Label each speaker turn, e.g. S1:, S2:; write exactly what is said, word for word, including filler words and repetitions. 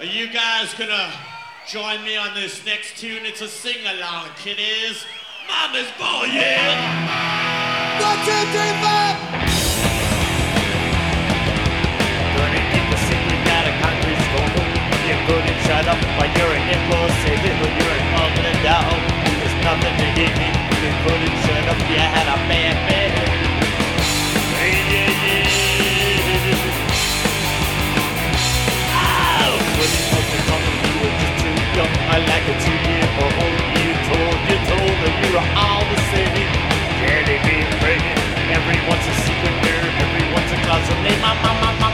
S1: Are you guys gonna join me on this next tune? It's a sing-along, kiddies. Mama's boy, yeah!
S2: One, two, three, four!
S3: Gonna keep the secret that a country's going. You couldn't shut up while you're an impulsive, but you're an ugly dog. There's nothing to hit me. You couldn't shut up, you had a bad man. Hey, yeah, yeah. Oh, when it comes to talking, you were just too young. I like a two-year-old. You told, you told her you were all the same. Can't be afraid. Everyone's a secret nerd. Everyone's a closet name. My, my, my, my.